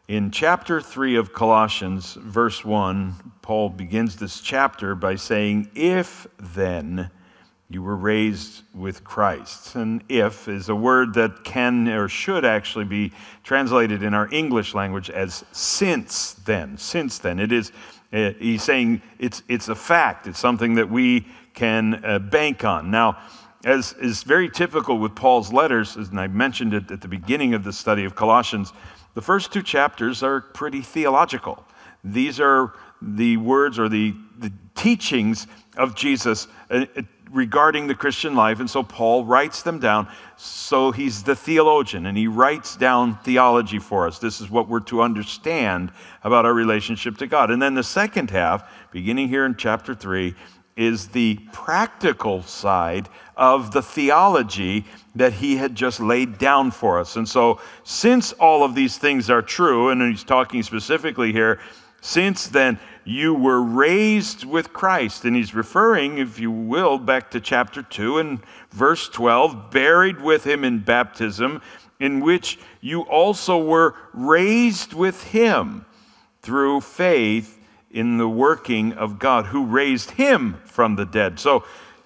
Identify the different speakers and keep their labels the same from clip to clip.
Speaker 1: In chapter 3 of Colossians, verse 1, Paul begins this chapter by saying, "If then you were raised with Christ." And "if" is a word that can or should actually be translated in our English language as "since then." Since then. It is, he's saying it's a fact. It's something that we can bank on. Now, as is very typical with Paul's letters, and I mentioned it at the beginning of the study of Colossians, the first two chapters are pretty theological. These are the words or the teachings of Jesus regarding the Christian life, and so Paul writes them down. So he's the theologian, and he writes down theology for us. This is what we're to understand about our relationship to God. And then the second half, beginning here in chapter 3, is the practical side of the theology that he had just laid down for us. And so, since all of these things are true, and he's talking specifically here, since then you were raised with Christ. And he's referring, if you will, back to chapter 2 and verse 12, buried with him in baptism, in which you also were raised with him through faith in the working of God who raised him from the dead. So,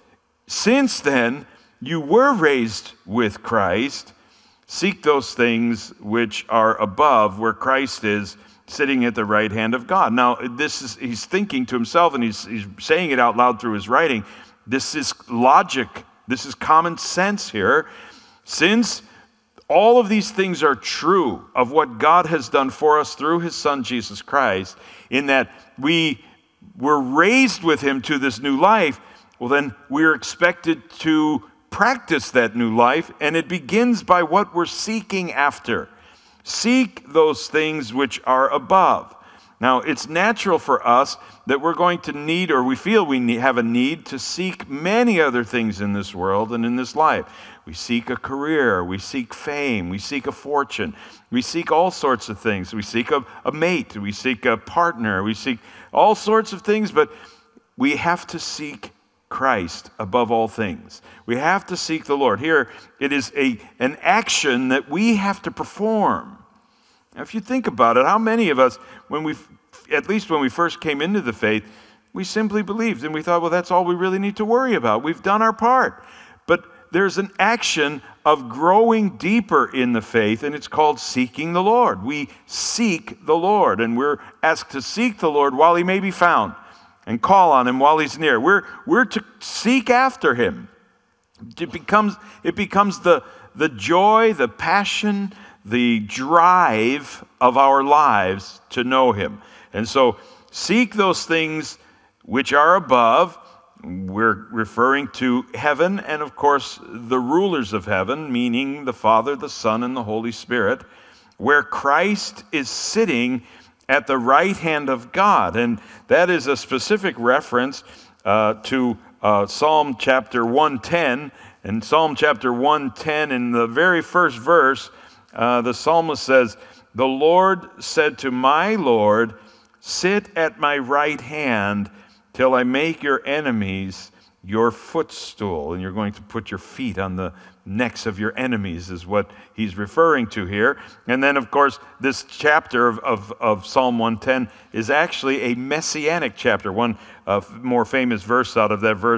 Speaker 1: since then, you were raised with Christ. Seek those things which are above, where Christ is sitting at the right hand of God. Now, he's thinking to himself, and he's saying it out loud through his writing. This is logic. This is common sense here. Since all of these things are true of what God has done for us through his Son, Jesus Christ, in that we were raised with him to this new life, well, then we're expected to practice that new life, and it begins by what we're seeking after. Seek those things which are above. Now, it's natural for us that we're going to need, or we feel we have a need to seek many other things in this world and in this life. We seek a career, we seek fame, we seek a fortune, we seek all sorts of things. We seek a mate, we seek a partner, we seek all sorts of things, but we have to seek Christ above all things. We have to seek the Lord. Here, it is an action that we have to perform. Now, if you think about it, how many of us, at least when we first came into the faith, we simply believed and we thought, well, that's all we really need to worry about. We've done our part. But there's an action of growing deeper in the faith, and it's called seeking the Lord. We seek the Lord, and we're asked to seek the Lord while he may be found, and call on him while he's near. We're to seek after him. It becomes the joy, the passion, the drive of our lives to know him. And so seek those things which are above. We're referring to heaven and, of course, the rulers of heaven, meaning the Father, the Son, and the Holy Spirit, where Christ is sitting at the right hand of God. And that is a specific reference to Psalm chapter 110. In Psalm chapter 110, in the very first verse, the psalmist says, "The Lord said to my Lord, sit at my right hand till I make your enemies your footstool." And you're going to put your feet on the necks of your enemies is what he's referring to here. And then, of course, this chapter of Psalm 110 is actually a messianic chapter. One more famous verse out of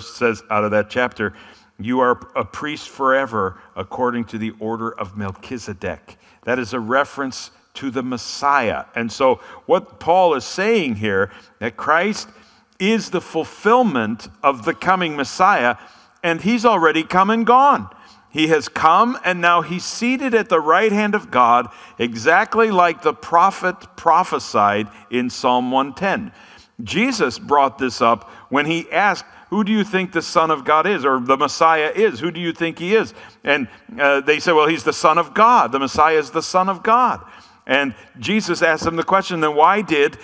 Speaker 1: that chapter, "You are a priest forever according to the order of Melchizedek." That is a reference to the Messiah. And so what Paul is saying here, that Christ is the fulfillment of the coming Messiah, and he's already come and gone. He has come, and now he's seated at the right hand of God, exactly like the prophet prophesied in Psalm 110. Jesus brought this up when he asked, "Who do you think the Son of God is?" Or the Messiah is. "Who do you think he is?" And they said, "Well, he's the Son of God. The Messiah is the Son of God." And Jesus asked them the question, then why did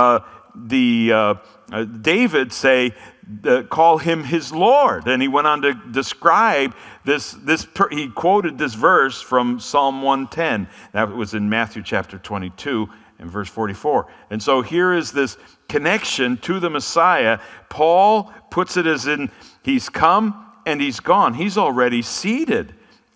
Speaker 1: David say, call him his Lord? And he went on to describe he quoted this verse from Psalm 110. That was in Matthew chapter 22 and verse 44. And so here is this connection to the Messiah. Paul puts it as in, he's come and he's gone. He's already seated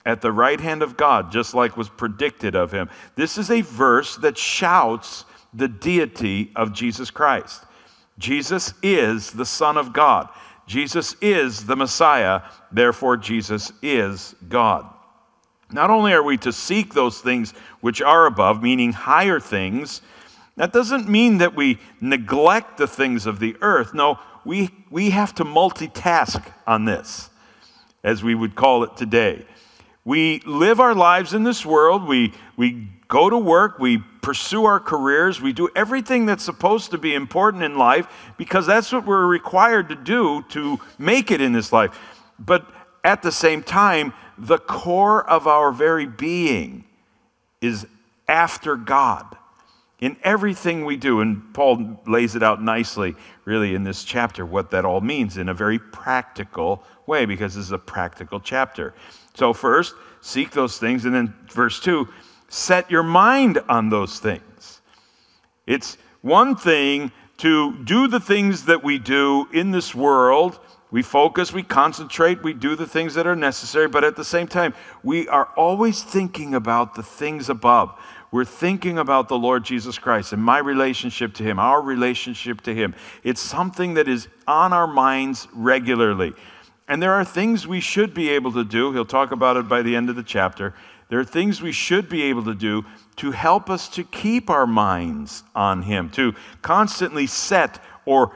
Speaker 1: at the right hand of God, just like was predicted of him. This is a verse that shouts the deity of Jesus Christ. Jesus is the Son of God. Jesus is the Messiah. Therefore, Jesus is God. Not only are we to seek those things which are above, meaning higher things, that doesn't mean that we neglect the things of the earth. No, we have to multitask on this, as we would call it today. We live our lives in this world. We go to work. We pursue our careers. We do everything that's supposed to be important in life because that's what we're required to do to make it in this life. But at the same time, the core of our very being is after God in everything we do. And Paul lays it out nicely, really, in this chapter, what that all means in a very practical way, because this is a practical chapter. So first, seek those things, and then verse 2, set your mind on those things. It's one thing to do the things that we do in this world. We focus, we concentrate, we do the things that are necessary, but at the same time, we are always thinking about the things above. We're thinking about the Lord Jesus Christ and my relationship to him, our relationship to him. It's something that is on our minds regularly. And there are things we should be able to do. He'll talk about it by the end of the chapter. There are things we should be able to do to help us to keep our minds on him, to constantly set or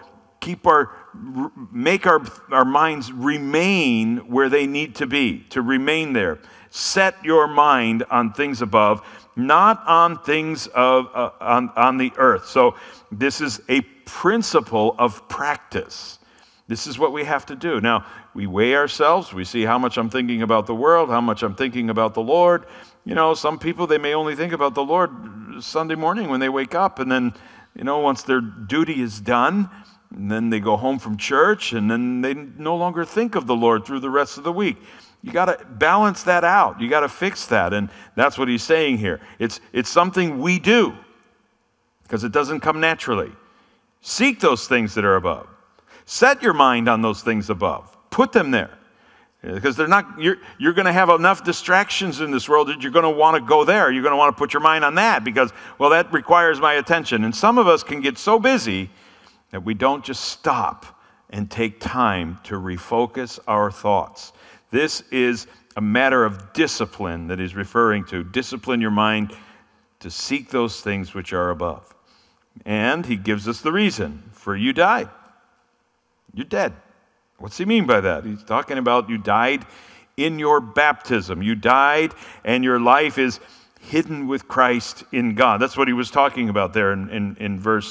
Speaker 1: make our minds remain where they need to be, to remain there. Set your mind on things above, not on things on the earth. So this is a principle of practice. This is what we have to do. Now, we weigh ourselves. We see how much I'm thinking about the world, how much I'm thinking about the Lord. You know, some people, they may only think about the Lord Sunday morning when they wake up, and then, once their duty is done, and then they go home from church, and then they no longer think of the Lord through the rest of the week. You got to balance that out. You got to fix that, and that's what he's saying here. It's something we do because it doesn't come naturally. Seek those things that are above. Set your mind on those things above. Put them there. Because you're going to have enough distractions in this world that you're going to want to go there. You're going to want to put your mind on that because, well, that requires my attention. And some of us can get so busy that we don't just stop and take time to refocus our thoughts. This is a matter of discipline that he's referring to. Discipline your mind to seek those things which are above. And he gives us the reason. For you died. You're dead. What's he mean by that? He's talking about you died in your baptism. You died and your life is hidden with Christ in God. That's what he was talking about there in verse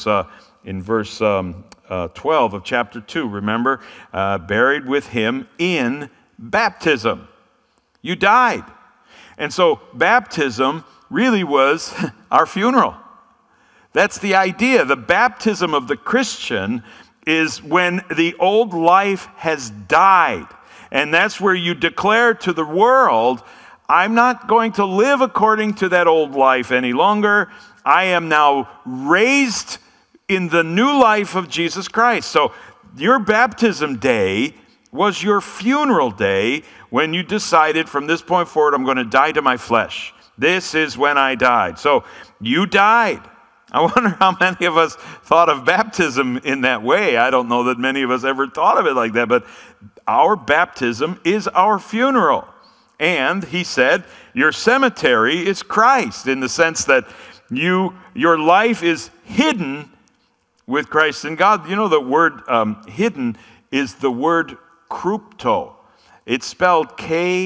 Speaker 1: 12 of chapter 2. Remember, buried with him in baptism. You died. And so baptism really was our funeral. That's the idea. The baptism of the Christian is when the old life has died. And that's where you declare to the world, I'm not going to live according to that old life any longer. I am now raised in the new life of Jesus Christ. So your baptism day was your funeral day when you decided from this point forward, I'm going to die to my flesh. This is when I died. So you died. I wonder how many of us thought of baptism in that way. I don't know that many of us ever thought of it like that, but our baptism is our funeral. And he said, your cemetery is Christ, in the sense that your life is hidden with Christ in God. You know, the word hidden is the word krypto. It's spelled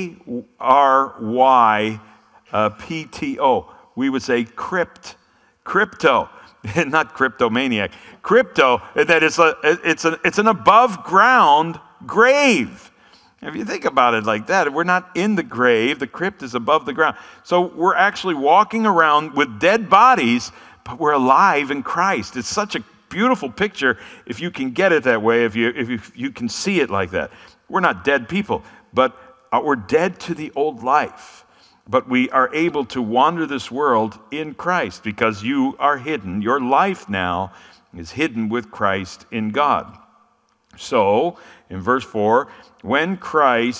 Speaker 1: K-R-Y-P-T-O. We would say crypto, not cryptomaniac. Crypto, that it's an above ground grave. If you think about it like that, we're not in the grave. The crypt is above the ground. So we're actually walking around with dead bodies, but we're alive in Christ. It's such a beautiful picture if you can get it that way, if you can see it like that. We're not dead people, but we're dead to the old life. But we are able to wander this world in Christ because you are hidden. Your life now is hidden with Christ in God. So, in verse 4, when Christ,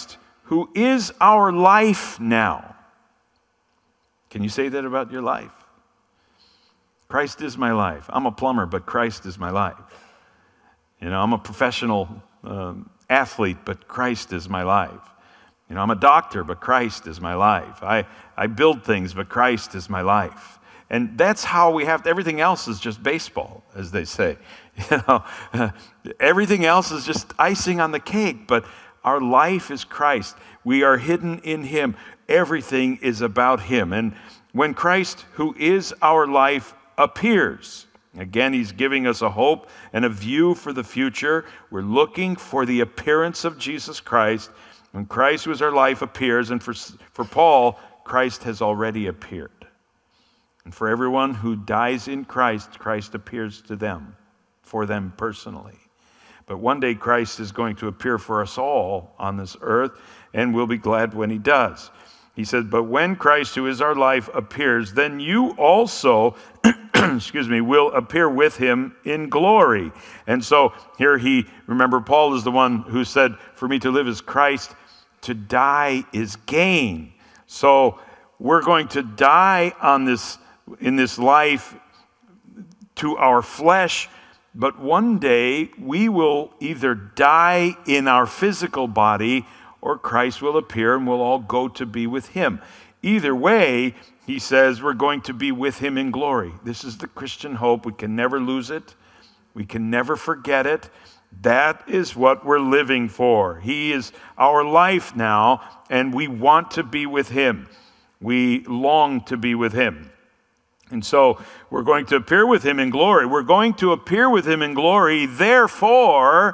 Speaker 1: who is our life now. Can you say that about your life? Christ is my life. I'm a plumber, but Christ is my life. I'm a professional athlete, but Christ is my life. I'm a doctor, but Christ is my life. I build things, but Christ is my life. And that's how we have to, everything else is just baseball, as they say. Everything else is just icing on the cake, but our life is Christ. We are hidden in Him. Everything is about Him. And when Christ, who is our life, appears, again, He's giving us a hope and a view for the future. We're looking for the appearance of Jesus Christ. When Christ, who is our life, appears, and for Paul, Christ has already appeared. And for everyone who dies in Christ, Christ appears to them, for them personally. But one day Christ is going to appear for us all on this earth, and we'll be glad when He does. He says, but when Christ, who is our life, appears, then you also, will appear with Him in glory. And so here remember, Paul is the one who said, for me to live is Christ, to die is gain. So we're going to die in this life to our flesh, but one day we will either die in our physical body or Christ will appear and we'll all go to be with Him. Either way, he says we're going to be with Him in glory. This is the Christian hope. We can never lose it. We can never forget it. That is what we're living for. He is our life now, and we want to be with Him. We long to be with Him. And so we're going to appear with Him in glory. We're going to appear with Him in glory. Therefore,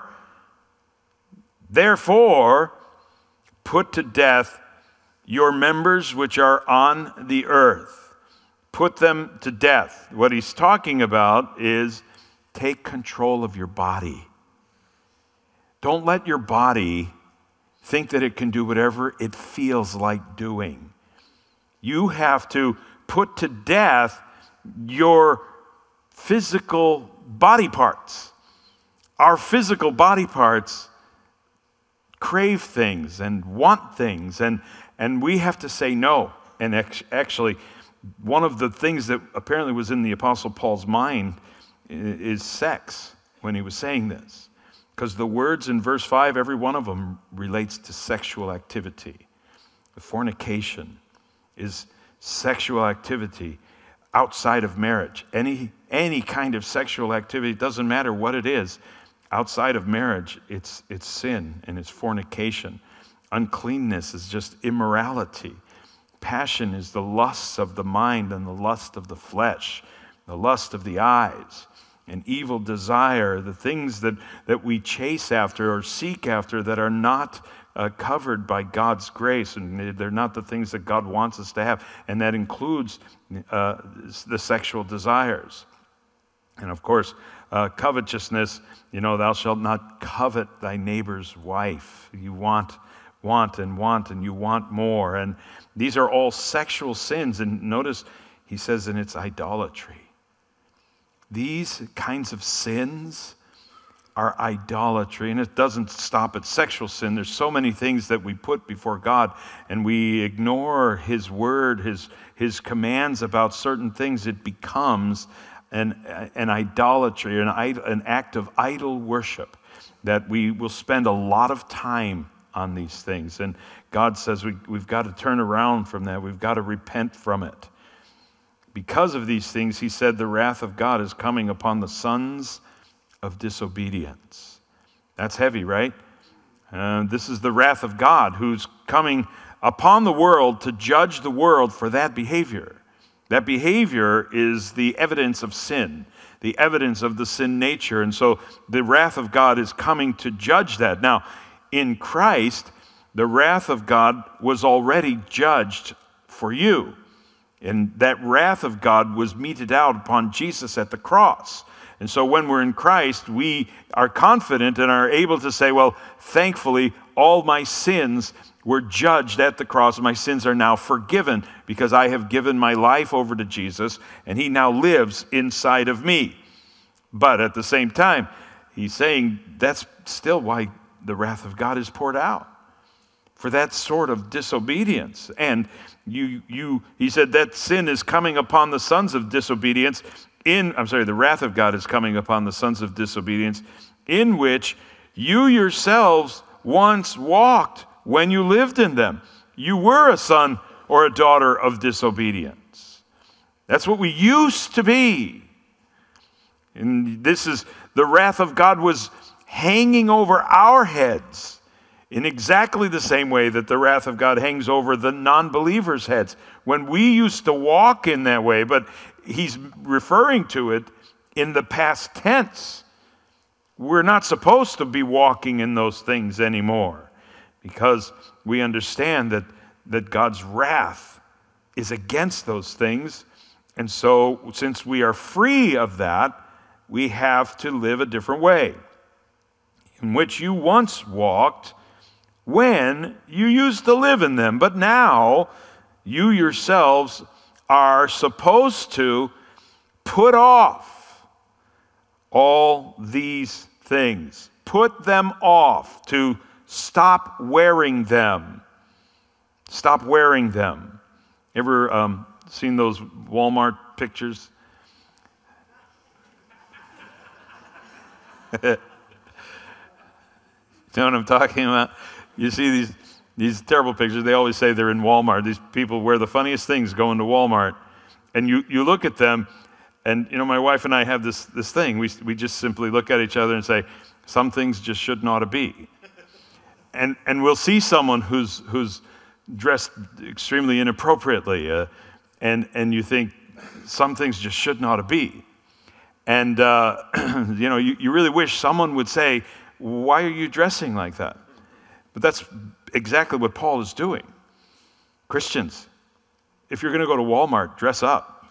Speaker 1: put to death your members which are on the earth. Put them to death. What he's talking about is take control of your body. Don't let your body think that it can do whatever it feels like doing. You have to put to death your physical body parts. Our physical body parts crave things and want things, and we have to say no. And actually, one of the things that apparently was in the Apostle Paul's mind is sex when he was saying this. Because the words in verse 5, every one of them relates to sexual activity. The fornication is sexual activity outside of marriage. Any kind of sexual activity, it doesn't matter what it is, outside of marriage, it's sin and it's fornication. Uncleanness is just immorality. Passion is the lusts of the mind and the lust of the flesh, the lust of the eyes. And evil desire, the things that we chase after or seek after that are not covered by God's grace, and they're not the things that God wants us to have, and that includes the sexual desires. And of course, covetousness, thou shalt not covet thy neighbor's wife. You want, and you want more. And these are all sexual sins. And notice he says, and it's idolatry. These kinds of sins are idolatry, and it doesn't stop at sexual sin. There's so many things that we put before God, and we ignore His word, His commands about certain things. It becomes an idolatry, an act of idol worship, that we will spend a lot of time on these things. And God says we've got to turn around from that. We've got to repent from it. Because of these things, he said, the wrath of God is coming upon the sons of disobedience. That's heavy, right? This is the wrath of God who's coming upon the world to judge the world for that behavior. That behavior is the evidence of sin, the evidence of the sin nature. And so the wrath of God is coming to judge that. Now, in Christ, the wrath of God was already judged for you. And that wrath of God was meted out upon Jesus at the cross. And so when we're in Christ, we are confident and are able to say, well, thankfully, all my sins were judged at the cross. My sins are now forgiven because I have given my life over to Jesus, and He now lives inside of me. But at the same time, he's saying that's still why the wrath of God is poured out. for that sort of disobedience. And he said that sin is coming upon the sons of disobedience the wrath of God is coming upon the sons of disobedience, in which you yourselves once walked when you lived in them. You were a son or a daughter of disobedience. That's what we used to be. And this is, the wrath of God was hanging over our heads in exactly the same way that the wrath of God hangs over the non-believers' heads. When we used to walk in that way, but he's referring to it in the past tense. We're not supposed to be walking in those things anymore, because we understand that God's wrath is against those things. And so, since we are free of that, we have to live a different way, in which you once walked when you used to live in them. But now, you yourselves are supposed to put off all these things. Put them off, to stop wearing them. Stop wearing them. Ever seen those Walmart pictures? You know what I'm talking about? You see these terrible pictures. They always say they're in Walmart. These people wear the funniest things going to Walmart. And you look at them, and my wife and I have this thing. We just simply look at each other and say, some things just should not be. And we'll see someone who's dressed extremely inappropriately, and you think some things just should not be. And you really wish someone would say, why are you dressing like that? But that's exactly what Paul is doing. Christians, if you're going to go to Walmart, dress up.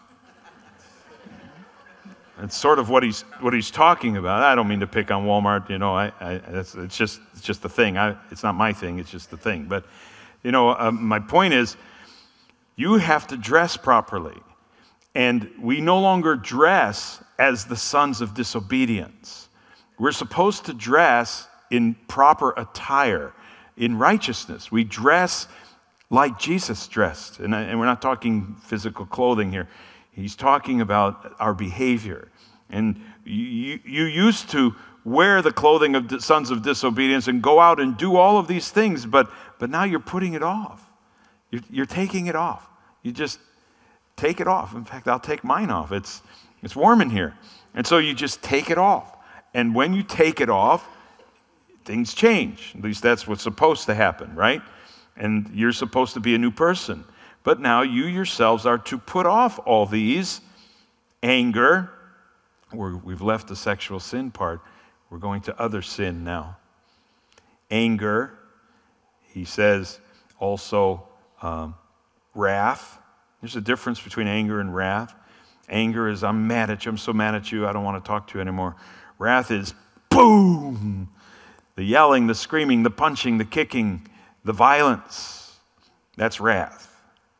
Speaker 1: It's sort of what he's talking about. I don't mean to pick on Walmart. It's just the thing. It's not my thing. It's just the thing. But my point is, you have to dress properly, and we no longer dress as the sons of disobedience. We're supposed to dress in proper attire, in righteousness. We dress like Jesus dressed. And we're not talking physical clothing here. He's talking about our behavior. And you used to wear the clothing of the sons of disobedience and go out and do all of these things, but now you're putting it off. You're taking it off. You just take it off. In fact, I'll take mine off. It's warm in here. And so you just take it off. And when you take it off, things change. At least that's what's supposed to happen, right? And you're supposed to be a new person. But now you yourselves are to put off all these: anger. We've left the sexual sin part. We're going to other sin now. Anger. He says also wrath. There's a difference between anger and wrath. Anger is, I'm mad at you. I'm so mad at you. I don't want to talk to you anymore. Wrath is boom. The yelling, the screaming, the punching, the kicking, the violence. That's wrath.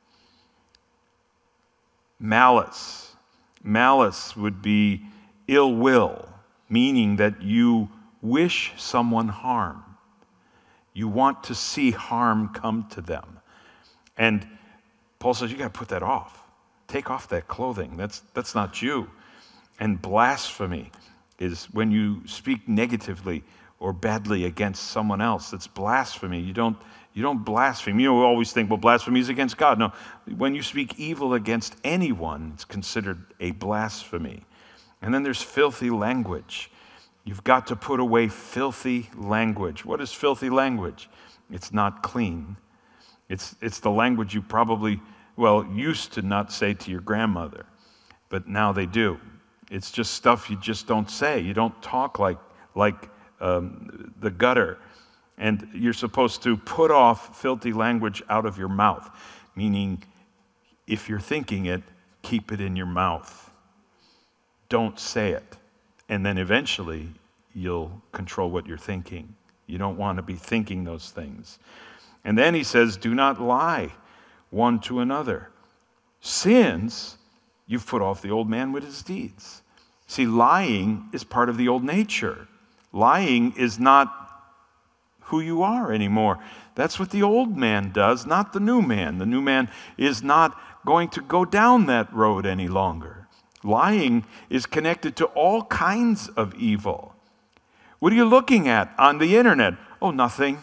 Speaker 1: Malice. Malice would be ill will, meaning that you wish someone harm. You want to see harm come to them. And Paul says, you got to put that off. Take off that clothing. That's not you. And blasphemy is when you speak negatively or badly against someone else. It's blasphemy. You don't blaspheme. You always think, well, blasphemy is against God. No, when you speak evil against anyone, it's considered a blasphemy. And then there's filthy language. You've got to put away filthy language. What is filthy language? It's not clean. It's the language you probably, used to not say to your grandmother, but now they do. It's just stuff you just don't say. You don't talk like the gutter. And you're supposed to put off filthy language out of your mouth, meaning if you're thinking it, keep it in your mouth. Don't say it. And then eventually you'll control what you're thinking. You don't want to be thinking those things. And then he says, do not lie one to another. Since you've put off the old man with his deeds. See, lying is part of the old nature. Lying is not who you are anymore. That's what the old man does, not the new man. The new man is not going to go down that road any longer. Lying is connected to all kinds of evil. What are you looking at on the internet? Oh, nothing.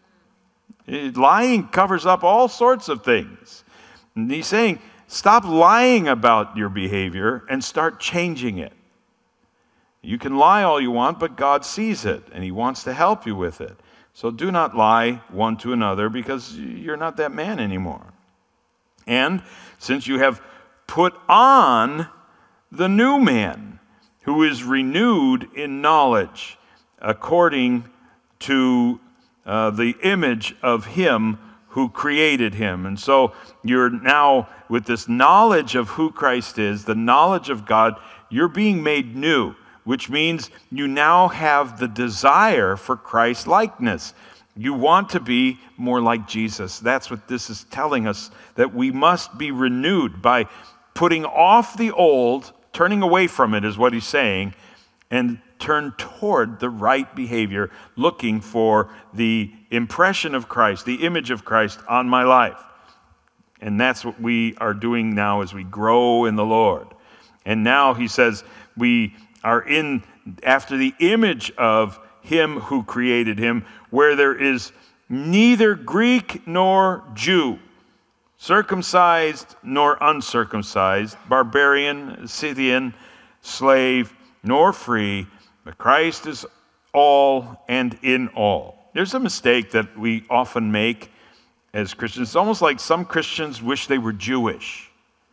Speaker 1: Lying covers up all sorts of things. And he's saying, stop lying about your behavior and start changing it. You can lie all you want, but God sees it, and he wants to help you with it. So do not lie one to another, because you're not that man anymore. And since you have put on the new man, who is renewed in knowledge, according to the image of him who created him. And so you're now, with this knowledge of who Christ is, the knowledge of God, you're being made new, which means you now have the desire for Christ-likeness. You want to be more like Jesus. That's what this is telling us, that we must be renewed by putting off the old, turning away from it is what he's saying, and turn toward the right behavior, looking for the impression of Christ, the image of Christ on my life. And that's what we are doing now as we grow in the Lord. And now he says we are in after the image of him who created him, where there is neither Greek nor Jew, circumcised nor uncircumcised, barbarian, Scythian, slave, nor free, but Christ is all and in all. There's a mistake that we often make as Christians. It's almost like some Christians wish they were Jewish.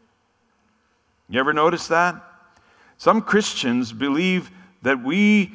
Speaker 1: You ever notice that? Some Christians believe that we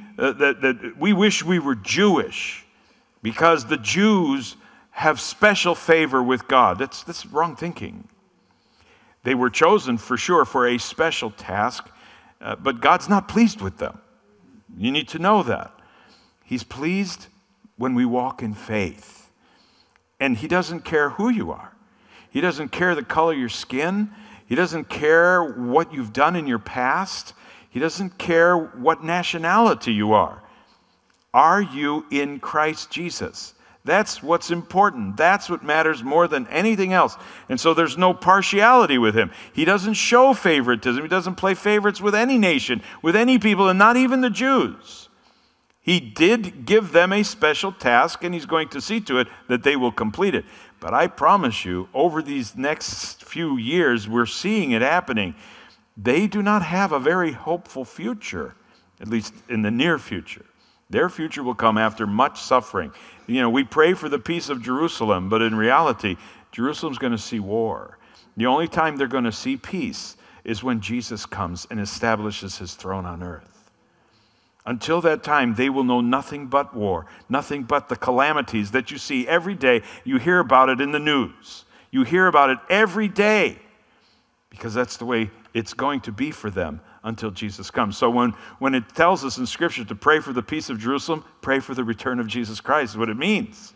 Speaker 1: wish we were Jewish because the Jews have special favor with God. That's wrong thinking. They were chosen for sure for a special task, but God's not pleased with them. You need to know that. He's pleased when we walk in faith. And he doesn't care who you are. He doesn't care the color of your skin. He doesn't care what you've done in your past. He doesn't care what nationality you are. Are you in Christ Jesus? That's what's important. That's what matters more than anything else. And so there's no partiality with him. He doesn't show favoritism. He doesn't play favorites with any nation, with any people, and not even the Jews. He did give them a special task, and he's going to see to it that they will complete it. But I promise you, over these next few years, we're seeing it happening. They do not have a very hopeful future, at least in the near future. Their future will come after much suffering. You know, we pray for the peace of Jerusalem, but in reality, Jerusalem's going to see war. The only time they're going to see peace is when Jesus comes and establishes his throne on earth. Until that time, they will know nothing but war, nothing but the calamities that you see every day. You hear about it in the news. You hear about it every day because that's the way it's going to be for them until Jesus comes. So when it tells us in Scripture to pray for the peace of Jerusalem, pray for the return of Jesus Christ is what it means.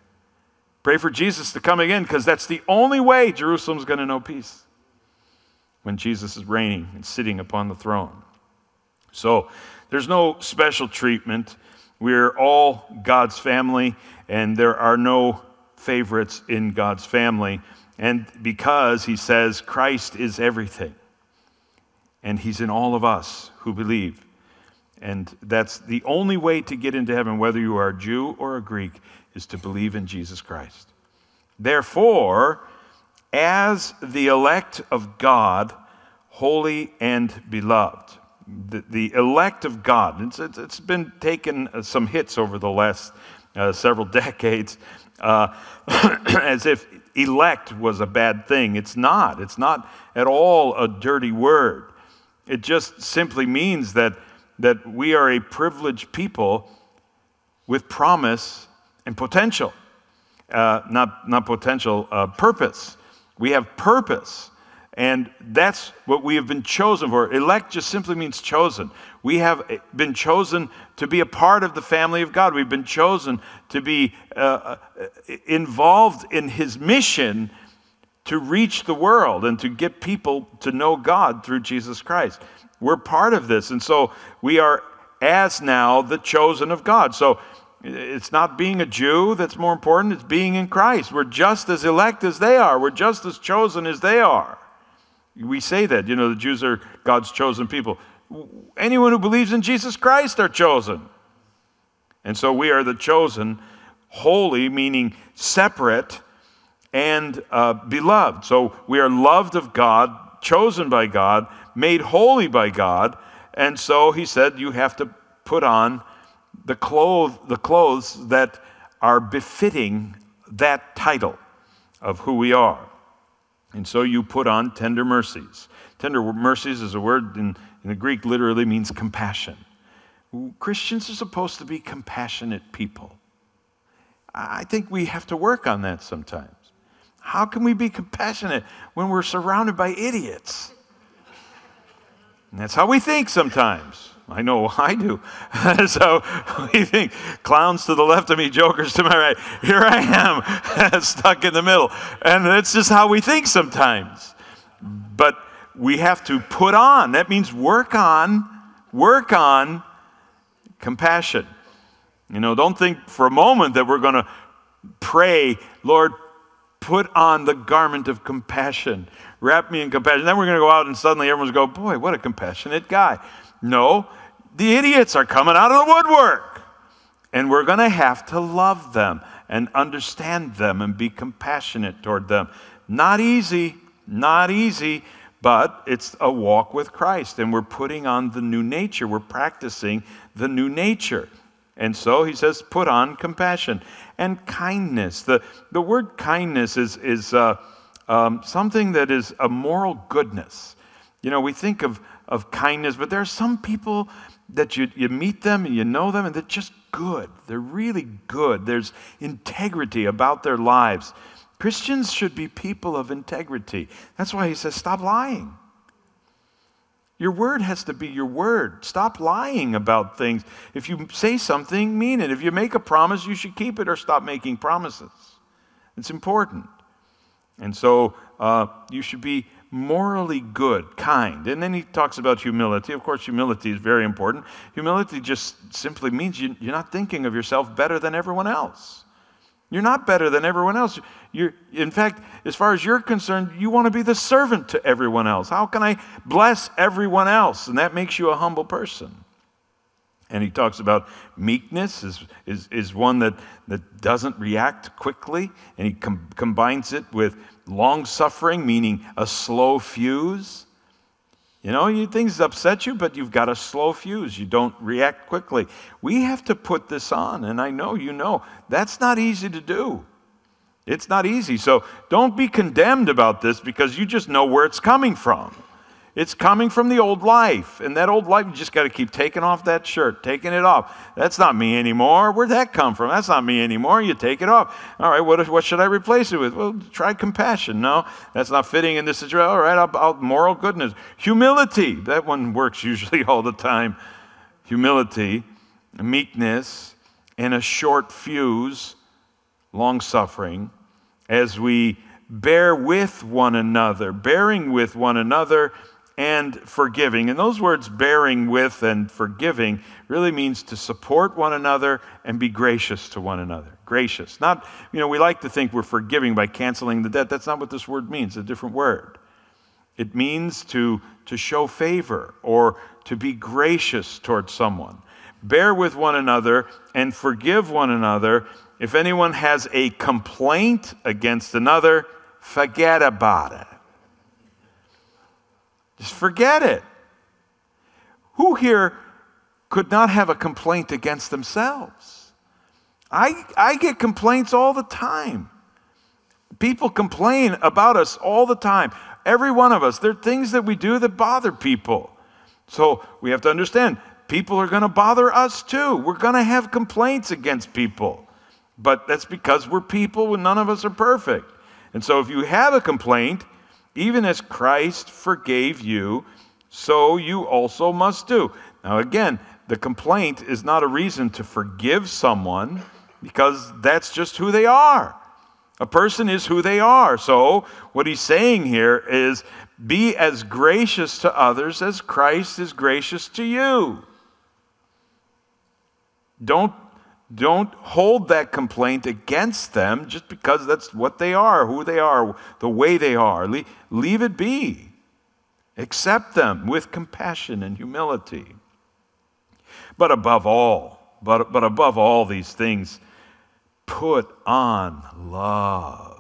Speaker 1: Pray for Jesus to come again, because that's the only way Jerusalem's going to know peace, when Jesus is reigning and sitting upon the throne. So there's no special treatment. We're all God's family, and there are no favorites in God's family. And because he says Christ is everything, and he's in all of us who believe. And that's the only way to get into heaven, whether you are a Jew or a Greek, is to believe in Jesus Christ. Therefore, as the elect of God, holy and beloved, the elect of God, it's been taken some hits over the last several decades, as if elect was a bad thing. It's not. It's not at all a dirty word. It just simply means that we are a privileged people with promise and potential. Not potential, purpose. We have purpose. And that's what we have been chosen for. Elect just simply means chosen. We have been chosen to be a part of the family of God. We've been chosen to be involved in his mission to reach the world and to get people to know God through Jesus Christ. We're part of this. And so we are as now the chosen of God. So it's not being a Jew that's more important, it's being in Christ. We're just as elect as they are. We're just as chosen as they are. We say that, the Jews are God's chosen people. Anyone who believes in Jesus Christ are chosen. And so we are the chosen, holy, meaning separate, and beloved. So we are loved of God, chosen by God, made holy by God. And so he said you have to put on the clothes that are befitting that title of who we are. And so you put on tender mercies. Tender mercies is a word in the Greek literally means compassion. Christians are supposed to be compassionate people. I think we have to work on that sometimes. How can we be compassionate when we're surrounded by idiots? And that's how we think sometimes. I know I do. So we think, clowns to the left of me, jokers to my right. Here I am, stuck in the middle. And that's just how we think sometimes. But we have to put on. That means work on compassion. Don't think for a moment that we're going to pray, Lord, put on the garment of compassion. Wrap me in compassion. Then we're going to go out and suddenly everyone's going, boy, what a compassionate guy. No, the idiots are coming out of the woodwork. And we're going to have to love them and understand them and be compassionate toward them. Not easy, but it's a walk with Christ. And we're putting on the new nature. We're practicing the new nature. And so he says, put on compassion and kindness. The word kindness is something that is a moral goodness. We think of kindness, but there are some people that you meet them and you know them and they're just good. They're really good. There's integrity about their lives. Christians should be people of integrity. That's why he says, stop lying. Your word has to be your word. Stop lying about things. If you say something, mean it. If you make a promise, you should keep it or stop making promises. It's important. And so you should be morally good, kind. And then he talks about humility. Of course, humility is very important. Humility just simply means you're not thinking of yourself better than everyone else. You're not better than everyone else. In fact, as far as you're concerned, you want to be the servant to everyone else. How can I bless everyone else? And that makes you a humble person. And he talks about meekness is one that doesn't react quickly. And he combines it with long-suffering, meaning a slow fuse. Things upset you, but you've got a slow fuse. You don't react quickly. We have to put this on, and I know that's not easy to do. It's not easy. So don't be condemned about this because you just know where it's coming from. It's coming from the old life. And that old life, you just got to keep taking off that shirt, taking it off. That's not me anymore. Where'd that come from? That's not me anymore. You take it off. All right, what should I replace it with? Well, try compassion. No, that's not fitting in this situation. All right, I'll moral goodness. Humility. That one works usually all the time. Humility, meekness, and a short fuse, long-suffering, as we bearing with one another, and forgiving. And those words, bearing with and forgiving, really means to support one another and be gracious to one another. Gracious. Not, we like to think we're forgiving by canceling the debt. That's not what this word means. It's a different word. It means to show favor or to be gracious towards someone. Bear with one another and forgive one another. If anyone has a complaint against another, forget about it. Just forget it. Who here could not have a complaint against themselves? I get complaints all the time. People complain about us all the time. Every one of us. There are things that we do that bother people. So we have to understand, people are going to bother us too. We're going to have complaints against people. But that's because we're people and none of us are perfect. And so if you have a complaint, even as Christ forgave you, so you also must do. Now again, the complaint is not a reason to forgive someone because that's just who they are. A person is who they are. So what he's saying here is be as gracious to others as Christ is gracious to you. Don't Don't hold that complaint against them just because that's what they are, who they are, the way they are. Leave it be. Accept them with compassion and humility. But above all these things, put on love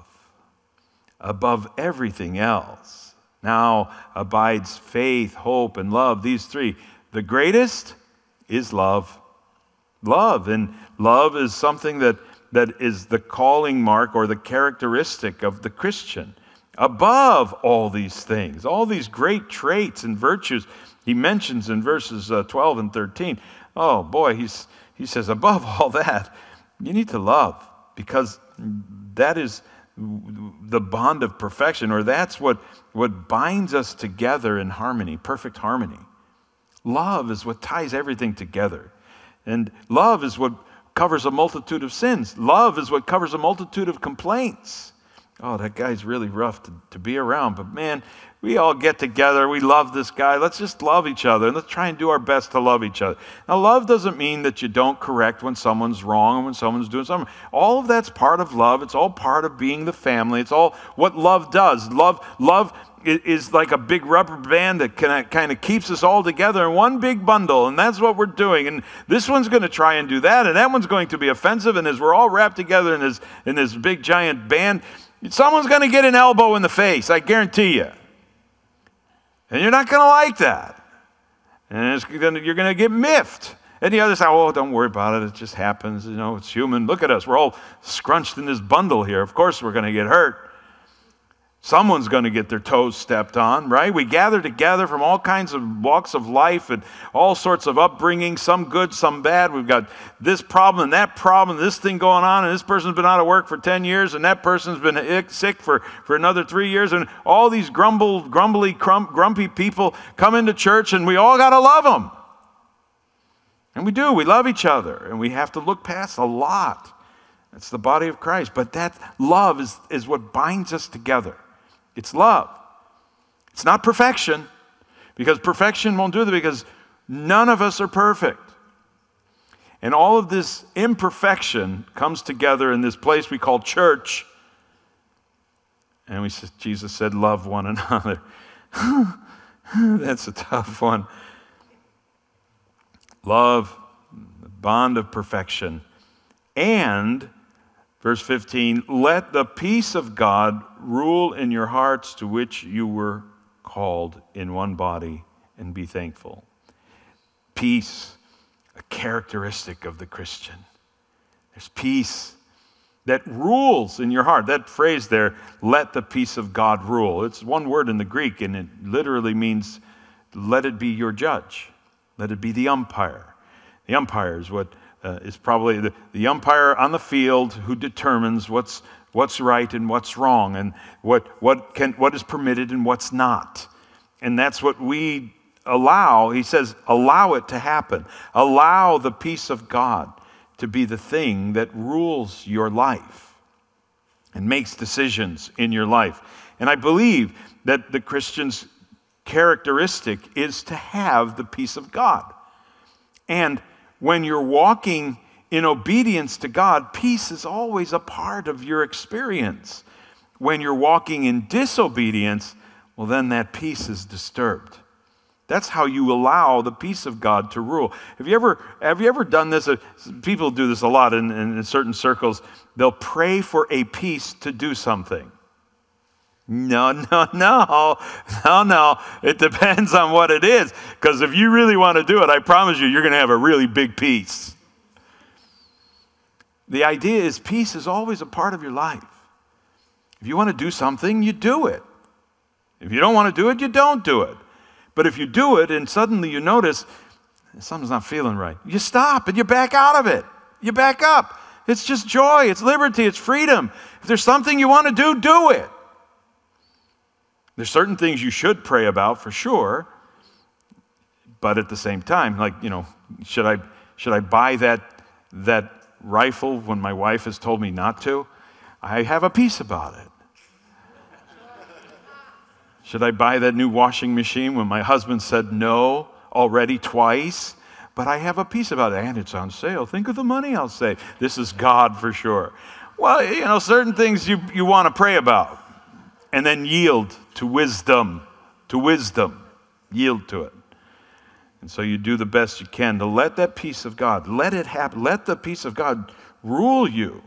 Speaker 1: above everything else. Now abides faith, hope, and love, these three. The greatest is love. Love. And love is something that is the calling mark or the characteristic of the Christian. Above all these things, all these great traits and virtues he mentions in verses 12 and 13. Oh boy, he says, above all that, you need to love, because that is the bond of perfection, or that's what binds us together in harmony, perfect harmony. Love is what ties everything together. And love is what covers a multitude of sins. Love is what covers a multitude of complaints. Oh, that guy's really rough to be around, but man, we all get together, we love this guy, let's just love each other, and let's try and do our best to love each other. Now, love doesn't mean that you don't correct when someone's wrong and when someone's doing something. All of that's part of love. It's all part of being the family. It's all what love does. Love is like a big rubber band that kind of keeps us all together in one big bundle, and that's what we're doing. And this one's going to try and do that, and that one's going to be offensive, and as we're all wrapped together in this big giant band, someone's going to get an elbow in the face, I guarantee you. And you're not going to like that. And you're going to get miffed. And the other side, oh, don't worry about it. It just happens. You know, it's human. Look at us. We're all scrunched in this bundle here. Of course we're going to get hurt. Someone's going to get their toes stepped on, right? We gather together from all kinds of walks of life and all sorts of upbringing, some good, some bad. We've got this problem and that problem, this thing going on, and this person's been out of work for 10 years, and that person's been sick for another 3 years, and all these grumpy people come into church, and we all got to love them. And we do. We love each other, and we have to look past a lot. It's the body of Christ. But that love is what binds us together. It's love. It's not perfection, because perfection won't do that, because none of us are perfect. And all of this imperfection comes together in this place we call church. And Jesus said, love one another. That's a tough one. Love, the bond of perfection. And verse 15, let the peace of God rule in your hearts, to which you were called in one body, and be thankful. Peace, a characteristic of the Christian. There's peace that rules in your heart. That phrase there, let the peace of God rule. It's one word in the Greek, and it literally means let it be your judge. Let it be the umpire. The umpire is what is probably the umpire on the field who determines what's right and what's wrong, and what is permitted and what's not. And that's what we allow. He says, allow it to happen. Allow the peace of God to be the thing that rules your life and makes decisions in your life. And I believe that the Christian's characteristic is to have the peace of God. And when you're walking in obedience to God, peace is always a part of your experience. When you're walking in disobedience, well, then that peace is disturbed. That's how you allow the peace of God to rule. Have you ever done this? People do this a lot in certain circles. They'll pray for a peace to do something. No. It depends on what it is. Because if you really want to do it, I promise you're going to have a really big peace. The idea is peace is always a part of your life. If you want to do something, you do it. If you don't want to do it, you don't do it. But if you do it and suddenly you notice something's not feeling right, you stop and you back out of it. You back up. It's just joy. It's liberty. It's freedom. If there's something you want to do, do it. There's certain things you should pray about for sure, but at the same time, like, should I buy that rifle when my wife has told me not to? I have a peace about it. Should I buy that new washing machine when my husband said no already twice? but I have a peace about it, and it's on sale. Think of the money I'll save. This is God for sure. Well, certain things you want to pray about, and then yield to wisdom, yield to it. And so you do the best you can to let that peace of God, let it happen. Let the peace of God rule you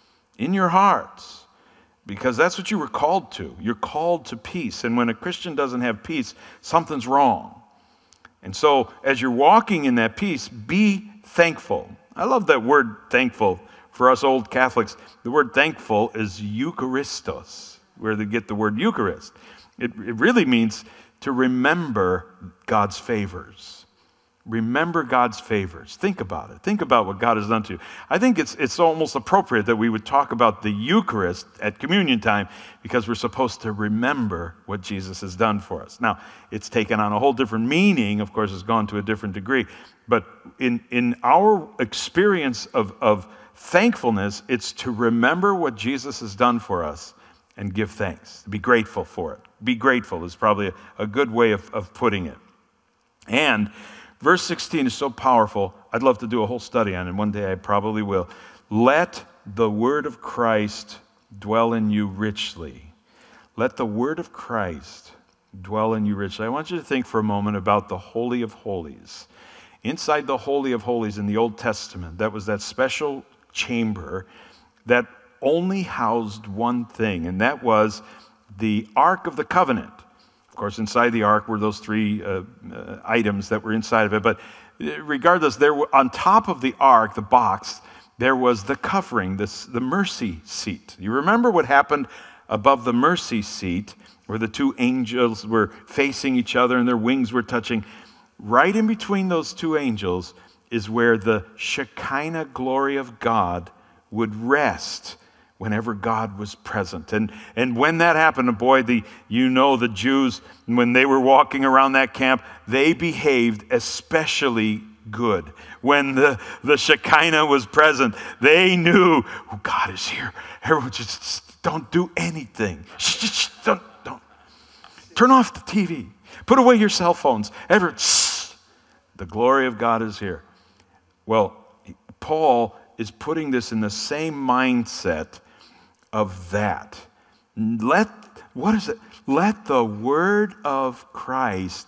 Speaker 1: in your hearts, because that's what you were called to. You're called to peace. And when a Christian doesn't have peace, something's wrong. And so as you're walking in that peace, be thankful. I love that word thankful. For us old Catholics, the word thankful is Eucharistos, where they get the word Eucharist. It really means to remember God's favors. Remember God's favors. Think about it. Think about what God has done to you. I think it's almost appropriate that we would talk about the Eucharist at communion time, because we're supposed to remember what Jesus has done for us. Now, it's taken on a whole different meaning. Of course, it's gone to a different degree. But in our experience of thankfulness, it's to remember what Jesus has done for us and give thanks. Be grateful for it. Be grateful is probably a good way of putting it. And verse 16 is so powerful. I'd love to do a whole study on it. One day I probably will. Let the word of Christ dwell in you richly. Let the word of Christ dwell in you richly. I want you to think for a moment about the Holy of Holies. Inside the Holy of Holies in the Old Testament, that was that special chamber that only housed one thing, and that was the Ark of the Covenant. Of course, inside the Ark were those three items that were inside of it, but regardless, on top of the Ark, the box, there was the covering, the mercy seat. You remember what happened above the mercy seat, where the two angels were facing each other and their wings were touching? Right in between those two angels is where the Shekinah glory of God would rest whenever God was present. And when that happened, boy, the Jews, when they were walking around that camp, they behaved especially good. When the Shekinah was present, they knew, oh, God is here. Everyone just don't do anything. Don't. Turn off the TV. Put away your cell phones. The glory of God is here. Well, Paul is putting this in the same mindset of that. What is it? Let the word of Christ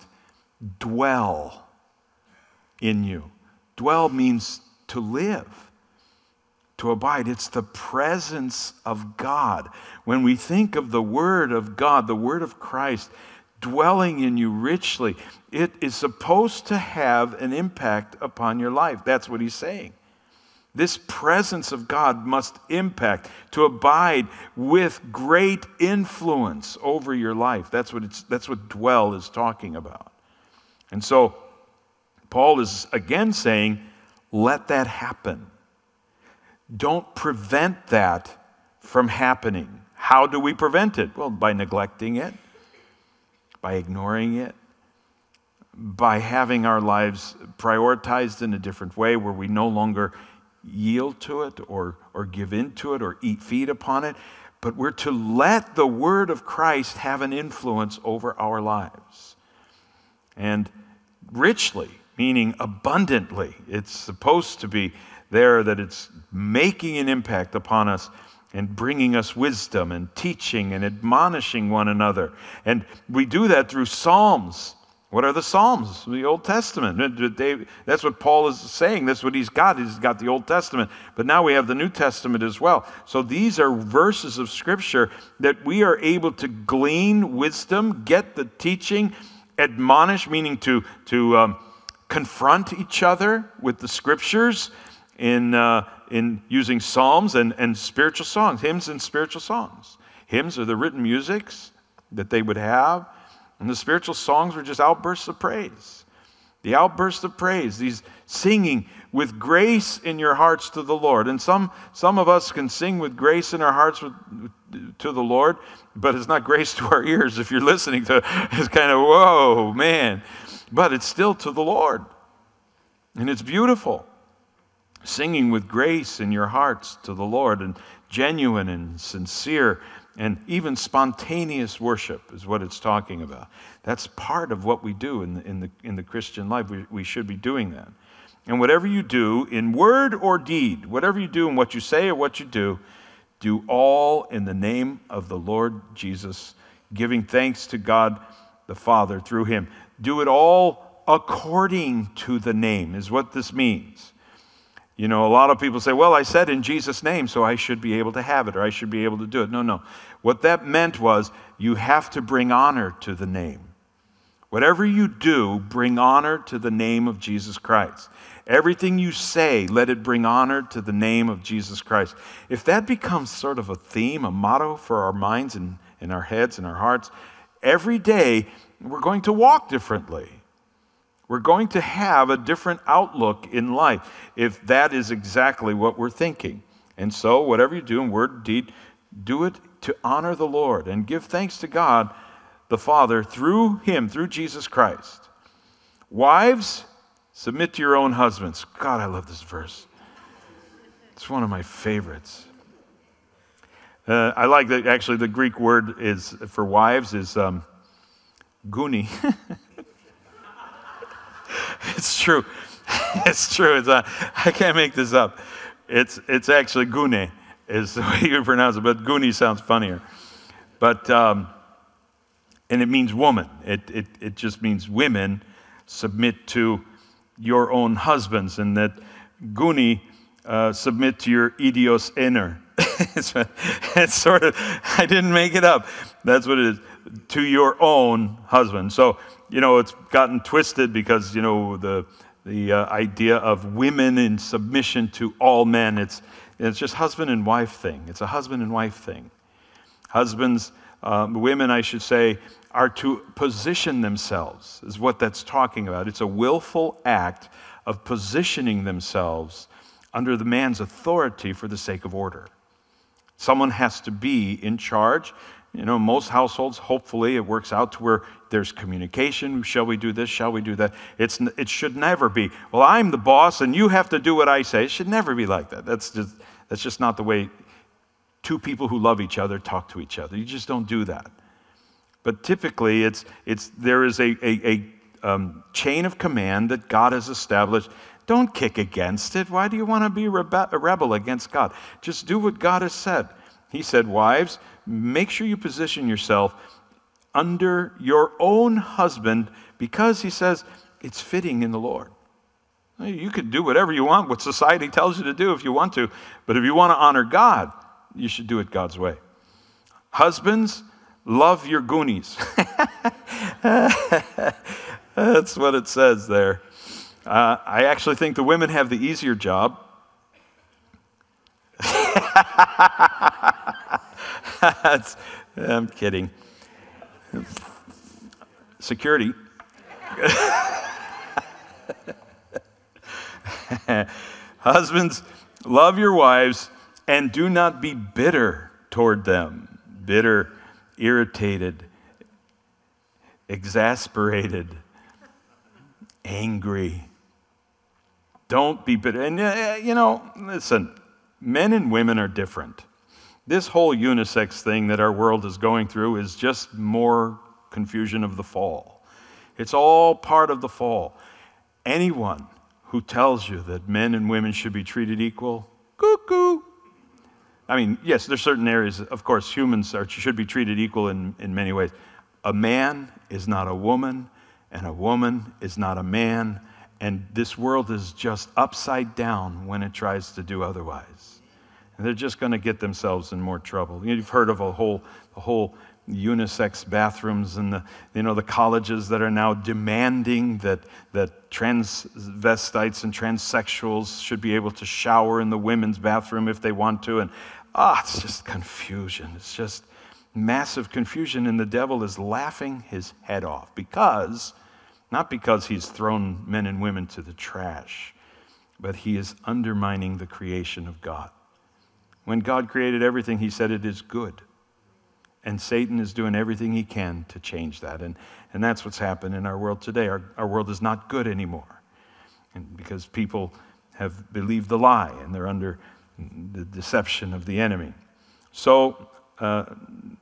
Speaker 1: dwell in you. Dwell means to live, to abide. It's the presence of God. When we think of the word of God, the word of Christ dwelling in you richly, it is supposed to have an impact upon your life. That's what he's saying. This presence of God must impact, to abide with great influence over your life. That's what dwell is talking about. And so Paul is again saying, let that happen. Don't prevent that from happening. How do we prevent it? Well, by neglecting it, by ignoring it, by having our lives prioritized in a different way, where we no longer yield to it or give into it or feed upon it, but we're to let the word of Christ have an influence over our lives. And richly, meaning abundantly, it's supposed to be there, that it's making an impact upon us and bringing us wisdom and teaching and admonishing one another. And we do that through Psalms. What are the Psalms? The Old Testament. That's what Paul is saying. That's what he's got. He's got the Old Testament. But now we have the New Testament as well. So these are verses of Scripture that we are able to glean wisdom, get the teaching, admonish, meaning to confront each other with the Scriptures in using psalms and spiritual songs, hymns and spiritual songs. Hymns are the written musics that they would have, and the spiritual songs were just outbursts of praise. The outbursts of praise, these singing with grace in your hearts to the Lord. And some of us can sing with grace in our hearts to the Lord, but it's not grace to our ears. If you're listening to it, it's kind of, whoa, man. But it's still to the Lord. And it's beautiful. Singing with grace in your hearts to the Lord, and genuine and sincere and even spontaneous worship is what it's talking about. That's part of what we do in the Christian life. We should be doing that. And whatever you do in word or deed, whatever you do in what you say or what you do all in the name of the Lord Jesus, giving thanks to God the Father through him. Do it all according to the name is what this means. You know, a lot of people say, well, I said in Jesus' name, so I should be able to have it, or I should be able to do it. No. What that meant was you have to bring honor to the name. Whatever you do, bring honor to the name of Jesus Christ. Everything you say, let it bring honor to the name of Jesus Christ. If that becomes sort of a theme, a motto for our minds and in our heads and our hearts, every day we're going to walk differently. We're going to have a different outlook in life if that is exactly what we're thinking. And so whatever you do in word and deed, do it to honor the Lord and give thanks to God the Father through him, through Jesus Christ. Wives, submit to your own husbands. God, I love this verse. It's one of my favorites. I like that actually the Greek word is for wives is guni. It's true. It's true. I can't make this up. It's actually gune is the way you pronounce it, but guni sounds funnier. But and it means woman. It just means women submit to your own husbands, and that guni submit to your idios ener. It's sort of, I didn't make it up. That's what it is. To your own husband. So, you know, it's gotten twisted because, you know, the idea of women in submission to all men, it's just husband and wife thing. It's a husband and wife thing. Husbands, women, I should say, are to position themselves, is what that's talking about. It's a willful act of positioning themselves under the man's authority for the sake of order. Someone has to be in charge. You know, most households, hopefully, it works out to where there's communication. Shall we do this? Shall we do that? It should never be, well, I'm the boss and you have to do what I say. It should never be like that. That's just not the way two people who love each other talk to each other. You just don't do that. But typically, there is a chain of command that God has established. Don't kick against it. Why do you want to be a rebel against God? Just do what God has said. He said, wives, make sure you position yourself under your own husband, because he says it's fitting in the Lord. You could do whatever you want, what society tells you to do if you want to, but if you want to honor God, you should do it God's way. Husbands, love your goonies. That's what it says there. I actually think the women have the easier job. I'm kidding. Security. Husbands, love your wives and do not be bitter toward them. Bitter, irritated, exasperated, angry. Don't be bitter. And, you know, listen, men and women are different. This whole unisex thing that our world is going through is just more confusion of the fall. It's all part of the fall. Anyone who tells you that men and women should be treated equal, cuckoo. I mean, yes, there's certain areas, of course, humans should be treated equal in many ways. A man is not a woman, and a woman is not a man, and this world is just upside down when it tries to do otherwise. And they're just going to get themselves in more trouble. You've heard of the whole unisex bathrooms and the colleges that are now demanding that transvestites and transsexuals should be able to shower in the women's bathroom if they want to. And it's just confusion. It's just massive confusion, and the devil is laughing his head off not because he's thrown men and women to the trash, but he is undermining the creation of God. When God created everything, he said it is good. And Satan is doing everything he can to change that. And that's what's happened in our world today. Our world is not good anymore. And because people have believed the lie and they're under the deception of the enemy. So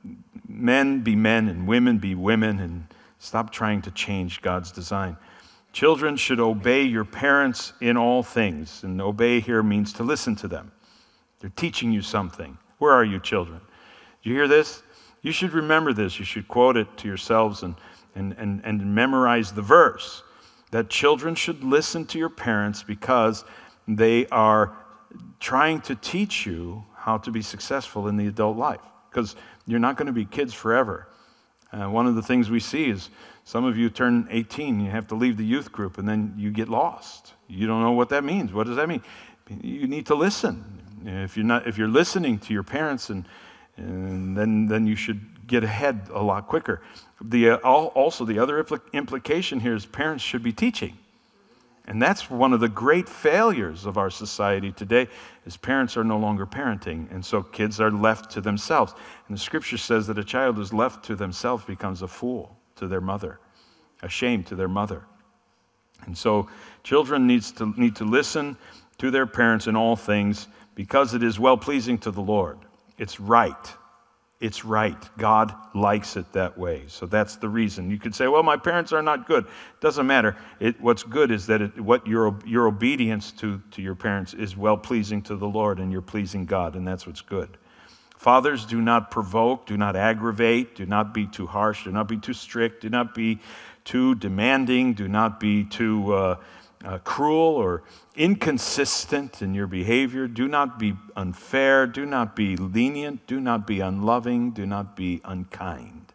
Speaker 1: men be men and women be women, and stop trying to change God's design. Children should obey your parents in all things. And obey here means to listen to them. They're teaching you something. Where are you, children? Do you hear this? You should remember this. You should quote it to yourselves and memorize the verse. That children should listen to your parents because they are trying to teach you how to be successful in the adult life. Because you're not going to be kids forever. One of the things we see is some of you turn 18, you have to leave the youth group, and then you get lost. You don't know what that means. What does that mean? You need to listen. If you're listening to your parents, and then you should get ahead a lot quicker. Also, the other implication here is parents should be teaching. And that's one of the great failures of our society today, is parents are no longer parenting, and so kids are left to themselves. And the scripture says that a child who's left to themselves becomes a fool to their mother, a shame to their mother. And so children need to listen to their parents in all things because it is well-pleasing to the Lord. It's right. It's right. God likes it that way. So that's the reason. You could say, well, my parents are not good. Doesn't matter. What's good is that your obedience to your parents is well-pleasing to the Lord, and you're pleasing God, and that's what's good. Fathers, do not provoke, do not aggravate, do not be too harsh, do not be too strict, do not be too demanding, do not be too cruel or inconsistent in your behavior. Do not be unfair, do not be lenient, do not be unloving, do not be unkind.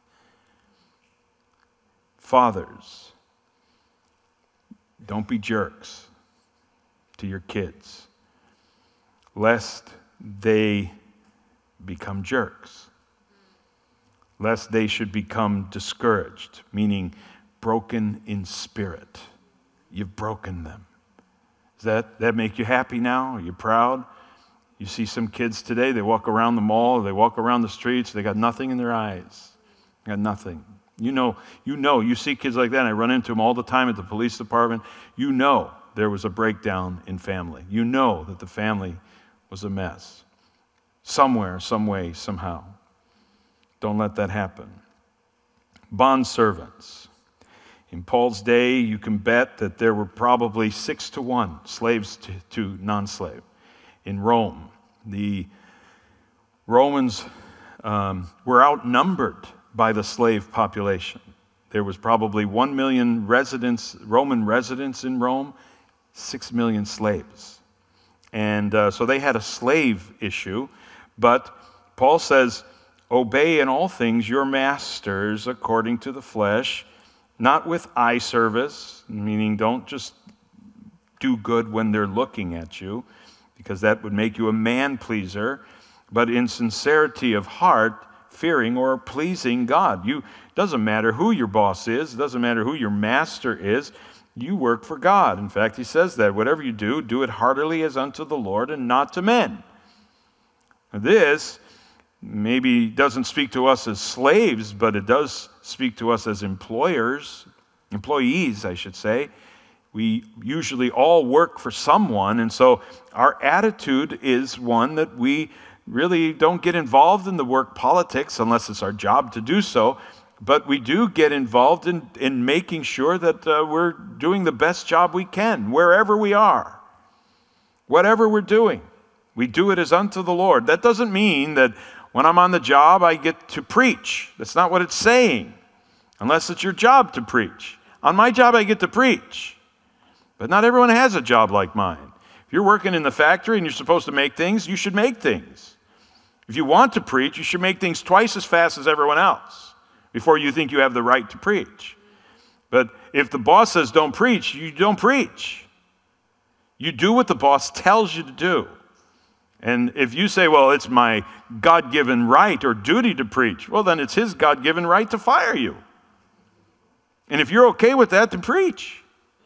Speaker 1: Fathers, don't be jerks to your kids, lest they become jerks, lest they should become discouraged, meaning broken in spirit. You've broken them. Does that make you happy now? Are you proud? You see some kids today, they walk around the mall, they walk around the streets, they got nothing in their eyes. They got nothing. You see kids like that, and I run into them all the time at the police department. You know there was a breakdown in family. You know that the family was a mess. Somewhere, some way, somehow. Don't let that happen. Bondservants. In Paul's day, you can bet that there were probably 6-to-1 slaves to non-slave. In Rome, the Romans were outnumbered by the slave population. There was probably 1 million Roman residents in Rome, 6 million slaves. And so they had a slave issue. But Paul says, obey in all things your masters according to the flesh, not with eye service, meaning don't just do good when they're looking at you, because that would make you a man-pleaser, but in sincerity of heart, fearing or pleasing God. Doesn't matter who your boss is, it doesn't matter who your master is, you work for God. In fact, he says that whatever you do, do it heartily as unto the Lord and not to men. This maybe doesn't speak to us as slaves, but it does speak to us as employees, I should say. We usually all work for someone, and so our attitude is one that we really don't get involved in the work politics unless it's our job to do so, but we do get involved in making sure that we're doing the best job we can, wherever we are, whatever we're doing. We do it as unto the Lord. That doesn't mean that when I'm on the job, I get to preach. That's not what it's saying, unless it's your job to preach. On my job, I get to preach. But not everyone has a job like mine. If you're working in the factory and you're supposed to make things, you should make things. If you want to preach, you should make things twice as fast as everyone else before you think you have the right to preach. But if the boss says don't preach, you don't preach. You do what the boss tells you to do. And if you say, well, it's my God-given right or duty to preach, well, then it's his God-given right to fire you. And if you're okay with that, then preach.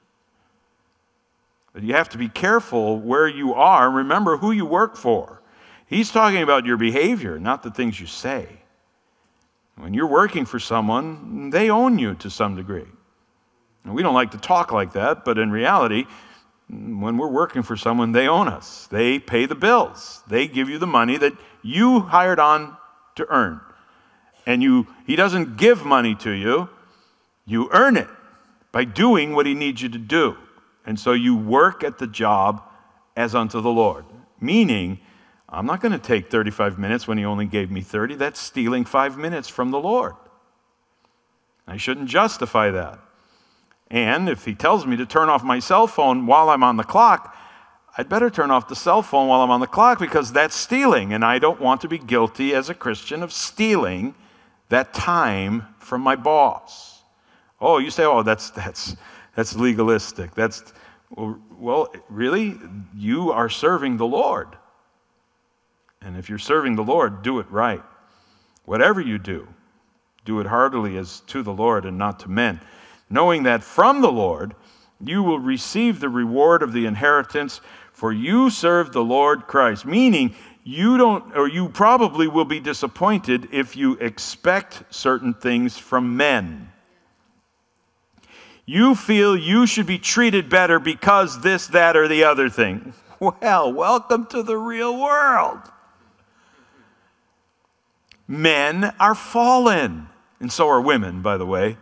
Speaker 1: But you have to be careful where you are. Remember who you work for. He's talking about your behavior, not the things you say. When you're working for someone, they own you to some degree. And we don't like to talk like that, but in reality, when we're working for someone, they own us. They pay the bills. They give you the money that you hired on to earn. And he doesn't give money to you. You earn it. by doing what he needs you to do. And so you work at the job as unto the Lord. Meaning, I'm not going to take 35 minutes when he only gave me 30. That's stealing 5 minutes from the Lord. I shouldn't justify that. And if he tells me to turn off my cell phone while I'm on the clock, I'd better turn off the cell phone while I'm on the clock, because that's stealing, and I don't want to be guilty as a Christian of stealing that time from my boss. Oh, you say, oh, that's legalistic. Well, really? You are serving the Lord. And if you're serving the Lord, do it right. Whatever you do, do it heartily as to the Lord and not to men, knowing that from the Lord you will receive the reward of the inheritance, for you serve the Lord Christ. Meaning, you probably will be disappointed if you expect certain things from men. You feel you should be treated better because this, that, or the other thing. Well, welcome to the real world. Men are fallen, and so are women, by the way.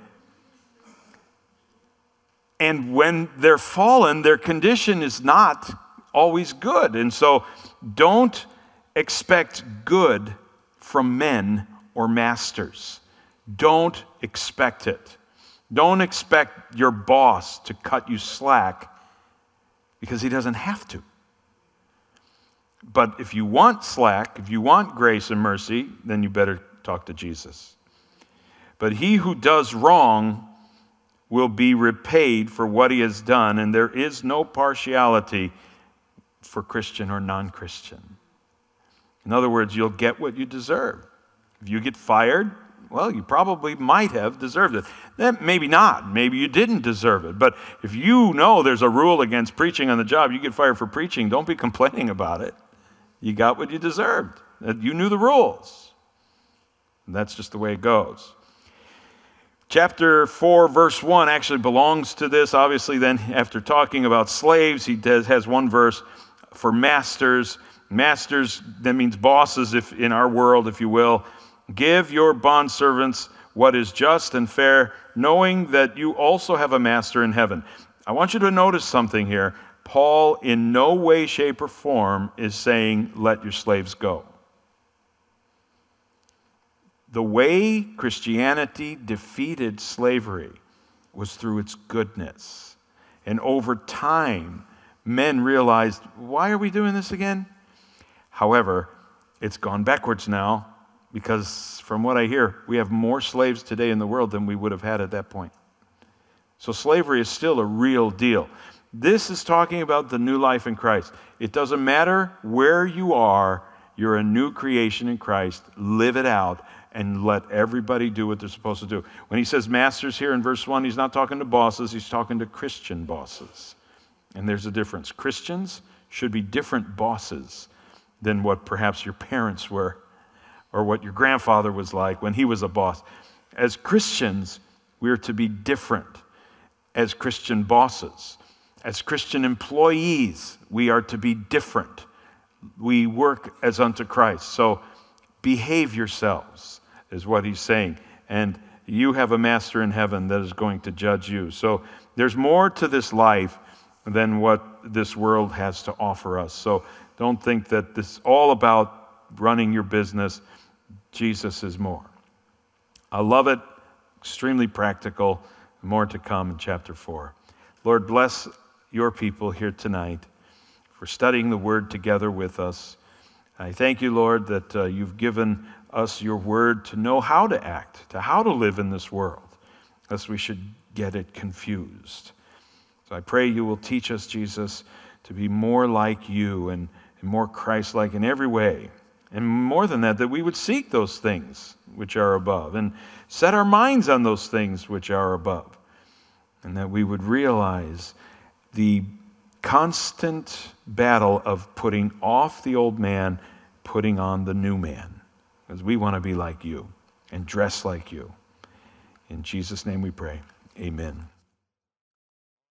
Speaker 1: And when they're fallen, their condition is not always good. And so don't expect good from men or masters. Don't expect it. Don't expect your boss to cut you slack, because he doesn't have to. But if you want slack, if you want grace and mercy, then you better talk to Jesus. But he who does wrong will be repaid for what he has done, and there is no partiality for Christian or non-Christian. In other words, you'll get what you deserve. If you get fired, well, you probably might have deserved it. Then maybe not. Maybe you didn't deserve it. But if you know there's a rule against preaching on the job, you get fired for preaching, don't be complaining about it. You got what you deserved. You knew the rules. And that's just the way it goes. Chapter 4, verse 1 actually belongs to this. Obviously, then, after talking about slaves, he has one verse for masters. Masters, that means bosses, if in our world, if you will. Give your bondservants what is just and fair, knowing that you also have a master in heaven. I want you to notice something here. Paul, in no way, shape, or form, is saying, let your slaves go. The way Christianity defeated slavery was through its goodness. And over time, men realized, why are we doing this again? However, it's gone backwards now, because from what I hear, we have more slaves today in the world than we would have had at that point. So slavery is still a real deal. This is talking about the new life in Christ. It doesn't matter where you are, you're a new creation in Christ. Live it out and let everybody do what they're supposed to do. When he says masters here in verse 1, he's not talking to bosses, he's talking to Christian bosses. And there's a difference. Christians should be different bosses than what perhaps your parents were or what your grandfather was like when he was a boss. As Christians, we are to be different as Christian bosses. As Christian employees, we are to be different. We work as unto Christ. So behave yourselves, is what he's saying. And you have a master in heaven that is going to judge you. So there's more to this life than what this world has to offer us. So don't think that this is all about running your business. Jesus is more. I love it. Extremely practical. More to come in chapter 4. Lord, bless your people here tonight for studying the word together with us. I thank you, Lord, that you've given us your word to know how to act, to how to live in this world, lest we should get it confused. So I pray you will teach us, Jesus, to be more like you and more Christ-like in every way. And more than that, that we would seek those things which are above and set our minds on those things which are above. And that we would realize the constant battle of putting off the old man, putting on the new man. Because we want to be like you and dress like you. In Jesus' name we pray. Amen.